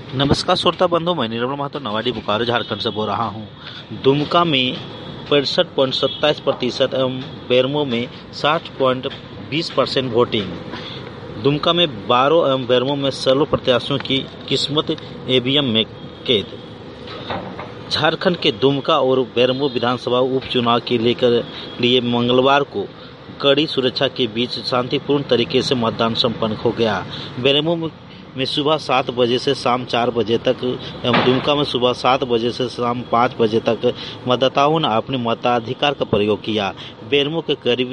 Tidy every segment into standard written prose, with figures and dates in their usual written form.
नमस्कार श्रोता बंधु, मैं निर्मल महतो नवाडी बोकारो झारखंड से बोल रहा हूँ। दुमका में 65.27% एवं बेरमो में 60.20% वोटिंग। दुमका में 12 एवं बेरमो में 16 प्रत्याशियों की किस्मत ईवीएम में कैद। झारखंड के दुमका और बेरमो विधानसभा उपचुनाव के लिए मंगलवार को कड़ी सुरक्षा के बीच शांतिपूर्ण तरीके से मतदान संपन्न हो गया। बेरमो में सुबह 7 बजे से शाम 4 बजे तक एवं दुमका में सुबह 7 बजे से शाम 5 बजे तक मतदाताओं ने अपने मताधिकार का प्रयोग किया। बेरमो के करीब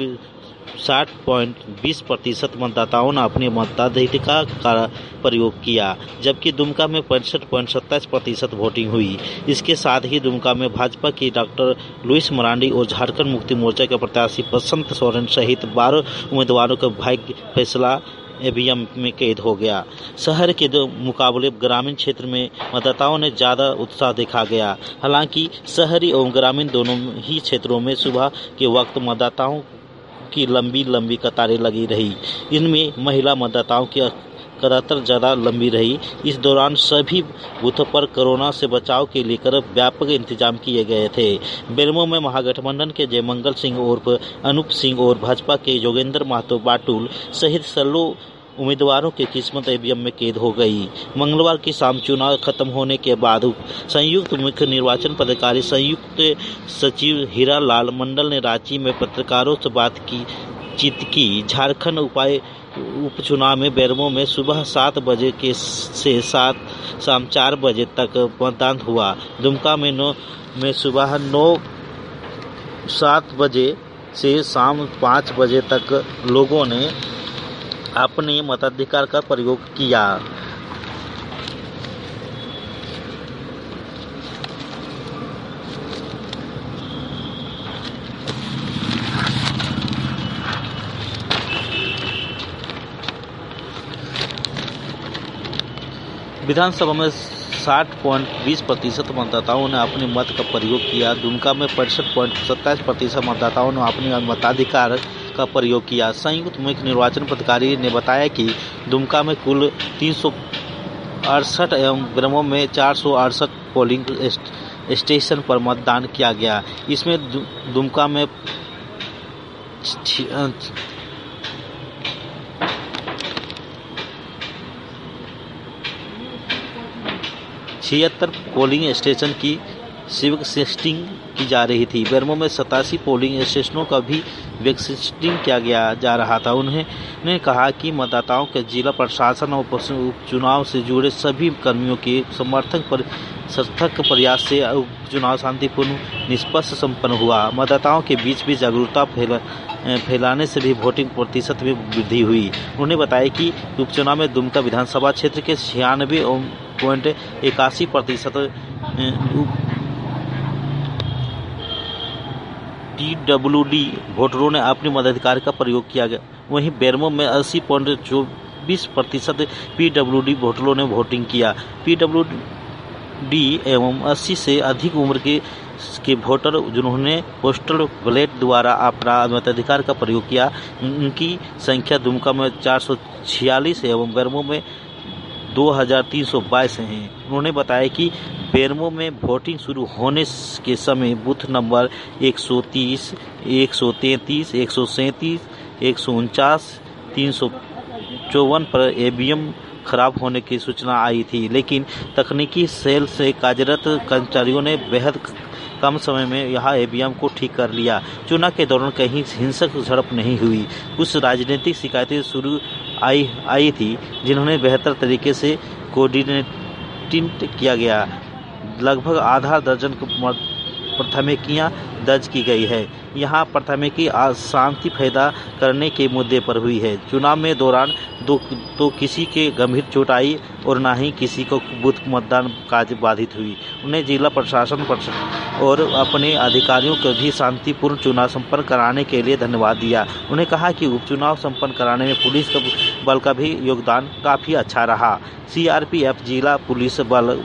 60.20% मतदाताओं ने अपने मताधिकार का प्रयोग किया, जबकि दुमका में 65.27% वोटिंग हुई। इसके साथ ही दुमका में भाजपा की डॉक्टर लुइस मरांडी और झारखंड मुक्ति मोर्चा के प्रत्याशी बसंत सोरेन सहित 12 उम्मीदवारों का भाग्य फैसला ईवीएम में कैद हो गया। शहर के मुकाबले ग्रामीण क्षेत्र में मतदाताओं ने ज़्यादा उत्साह देखा गया। हालांकि शहरी एवं ग्रामीण दोनों ही क्षेत्रों में सुबह के वक्त मतदाताओं की लंबी कतारें लगी रही। इनमें महिला मतदाताओं की कतार ज़्यादा लंबी रही। इस दौरान सभी बूथों पर कोरोना से बचाव के लेकर व्यापक इंतजाम किए गए थे। बेरमो में महागठबंधन के जयमंगल सिंह उर्फ अनूप सिंह और भाजपा के योगेंद्र महतो बाटुल सहित 16 उम्मीदवारों की किस्मत ईवीएम में कैद हो गई। मंगलवार की शाम चुनाव खत्म होने के बाद संयुक्त मुख्य निर्वाचन पदाधिकारी संयुक्त सचिव हीरालाल मंडल ने रांची में पत्रकारों से बातचीत की। झारखंड उपचुनाव में बेरमो में सुबह 7 बजे से शाम 4 बजे तक मतदान हुआ। दुमका में सुबह 7 बजे से शाम 5 बजे तक लोगों ने अपने मताधिकार का प्रयोग किया। विधानसभा में 60.20% मतदाताओं ने अपने मत का प्रयोग किया। दुमका में 65.27% मतदाताओं ने अपने मताधिकार का प्रयोग किया। संयुक्त मुख्य निर्वाचन पदाधिकारी ने बताया कि दुमका में कुल 368 एवं बेरमो में 468 पोलिंग स्टेशन पर मतदान किया गया। इसमें दुमका में 76 पोलिंग स्टेशन की वैक्सीनेटिंग की जा रही थी। बेरमो में 87 पोलिंग स्टेशनों का भी वैक्सीनेटिंग किया जा रहा था। उन्होंने कहा कि मतदाताओं के जिला प्रशासन और उपचुनाव से जुड़े सभी कर्मियों के सार्थक प्रयास से उपचुनाव शांतिपूर्ण निष्पक्ष संपन्न हुआ। मतदाताओं के बीच भी जागरूकता फैलाने से भी वोटिंग प्रतिशत में वृद्धि हुई। उन्होंने बताया कि उपचुनाव में दुमका विधानसभा क्षेत्र के 96.81% PWD वोटरों ने अपने मताधिकार का प्रयोग किया गया। वहीं बेरमो में 80.24% PWD वोटरों ने वोटिंग किया। PWD एवं 80 से अधिक उम्र के वोटर जिन्होंने पोस्टल बैलेट द्वारा अपना मताधिकार का प्रयोग किया, उनकी संख्या दुमका में 446 एवं बेरमो में 2322 हैं। उन्होंने बताया कि बेरमो में वोटिंग शुरू होने के समय बूथ नंबर 130, 133, 137, 149, 354 पर ईवीएम खराब होने की सूचना आई थी, लेकिन तकनीकी सेल से कार्यरत कर्मचारियों ने बेहद कम समय में यह ईवीएम को ठीक कर लिया। चुनाव के दौरान कहीं हिंसक झड़प नहीं हुई। कुछ राजनीतिक शिकायतें शुरू आई थी, जिन्होंने बेहतर तरीके से कोऑर्डिनेट किया गया। लगभग आधा दर्जन प्राथमिकियां दर्ज की गई है। यहाँ प्राथमिकी शांति पैदा करने के मुद्दे पर हुई है। चुनाव में दौरान तो किसी के गंभीर चोट आई और न ही किसी को बूथ मतदान कार्य बाधित हुई। उन्हें जिला प्रशासन और अपने अधिकारियों को भी शांतिपूर्ण चुनाव संपन्न कराने के लिए धन्यवाद दिया। उन्होंने कहा कि उपचुनाव संपन्न कराने में पुलिस बल का भी योगदान काफ़ी अच्छा रहा। CRPF जिला पुलिस बल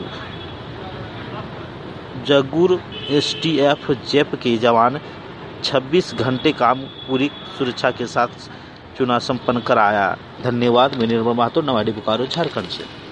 जगूर STF जेप के जवान 26 घंटे काम पूरी सुरक्षा के साथ चुनाव संपन्न कराया। धन्यवाद। मैं निर्मल महतो, नवाडी बोकारो, झारखंड से।